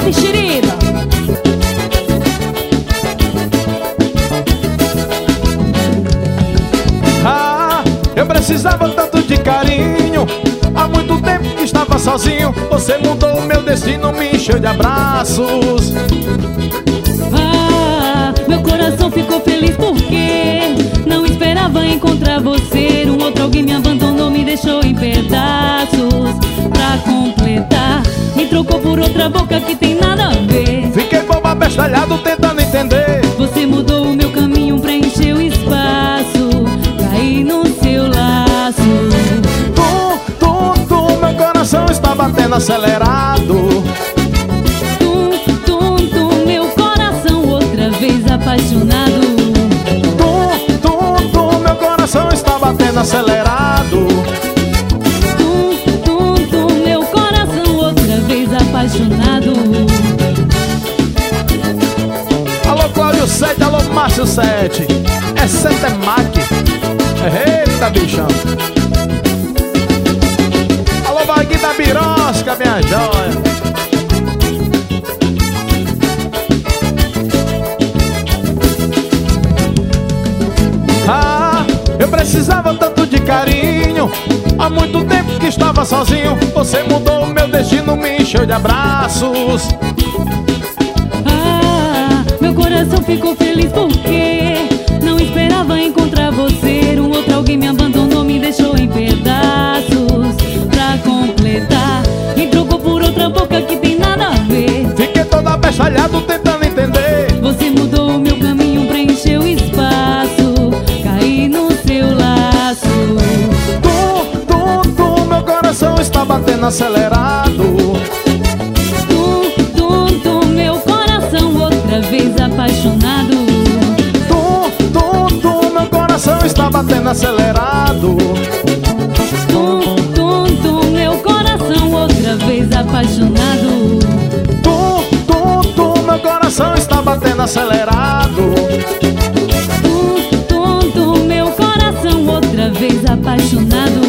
Capichirina. Ah, eu precisava tanto de carinho. Há muito tempo que estava sozinho. Você mudou o meu destino, me encheu de abraços. Ah, meu coração ficou feliz porque não esperava encontrar você. Um outro alguém me abandonou, me deixou em pedaços. Pra completar, me trocou por outra boca que tem nada a ver. Fiquei bobo abestalhado tentando entender. Você mudou o meu caminho, preencheu o espaço. Caí no seu laço. Meu coração está batendo acelerado. Meu coração outra vez apaixonado. Meu coração está batendo acelerado. Meu coração outra vez apaixonado. Alô Cláudio 7, alô Márcio 7. É Centemac. Eita bichão. Alô Bagui da Birosca, minha joia. Ah, eu precisava tanto de carinho. Há muito tempo que estava sozinho. Você mudou o meu destino, me encheu de abraços. Ah, meu coração ficou feliz porque não esperava encontrar você. Um outro alguém me abandonou, me deixou em pedaços. Pra completar, me trocou por outra boca que tem nada a ver. Fiquei todo abestalhado tentando entender. Você mudou o meu caminho, preencheu o espaço. Caí no seu laço. Meu coração está batendo acelerado. Meu coração outra vez apaixonado. Meu coração está batendo acelerado. Meu coração outra vez apaixonado. Meu coração está batendo acelerado. Meu coração outra vez apaixonado.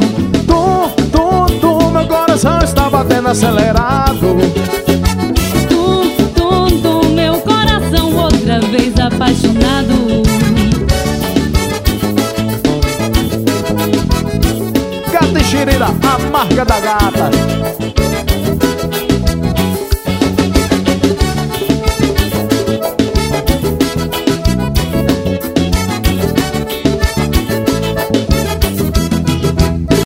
Meu coração está batendo acelerado. Meu coração outra vez apaixonado. Capichirina, a marca da gata.